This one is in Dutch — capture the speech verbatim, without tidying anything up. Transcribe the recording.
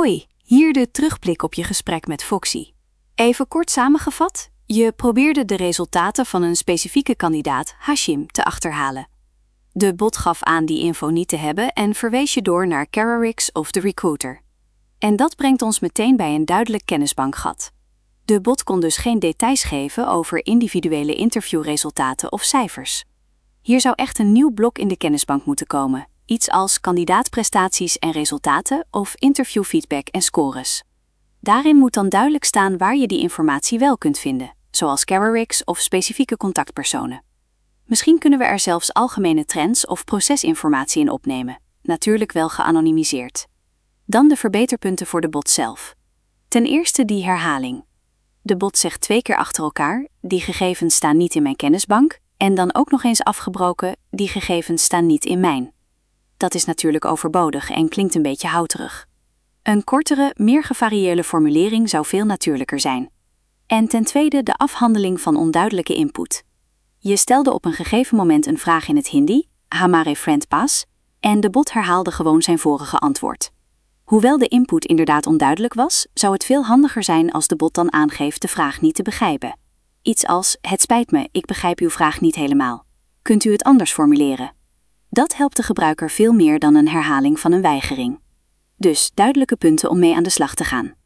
Hoi, hier de terugblik op je gesprek met Foxy. Even kort samengevat, je probeerde de resultaten van een specifieke kandidaat, Hashim, te achterhalen. De bot gaf aan die info niet te hebben en verwees je door naar Carrerix of de recruiter. En dat brengt ons meteen bij een duidelijk kennisbankgat. De bot kon dus geen details geven over individuele interviewresultaten of cijfers. Hier zou echt een nieuw blok in de kennisbank moeten komen. Iets als kandidaatprestaties en resultaten of interviewfeedback en scores. Daarin moet dan duidelijk staan waar je die informatie wel kunt vinden, zoals Carrerix of specifieke contactpersonen. Misschien kunnen we er zelfs algemene trends of procesinformatie in opnemen, natuurlijk wel geanonimiseerd. Dan de verbeterpunten voor de bot zelf. Ten eerste die herhaling. De bot zegt twee keer achter elkaar, die gegevens staan niet in mijn kennisbank, en dan ook nog eens afgebroken, die gegevens staan niet in mijn. Dat is natuurlijk overbodig en klinkt een beetje houterig. Een kortere, meer gevarieerde formulering zou veel natuurlijker zijn. En ten tweede de afhandeling van onduidelijke input. Je stelde op een gegeven moment een vraag in het Hindi, Hamare friend pas, en de bot herhaalde gewoon zijn vorige antwoord. Hoewel de input inderdaad onduidelijk was, zou het veel handiger zijn als de bot dan aangeeft de vraag niet te begrijpen. Iets als, het spijt me, ik begrijp uw vraag niet helemaal. Kunt u het anders formuleren? Dat helpt de gebruiker veel meer dan een herhaling van een weigering. Dus duidelijke punten om mee aan de slag te gaan.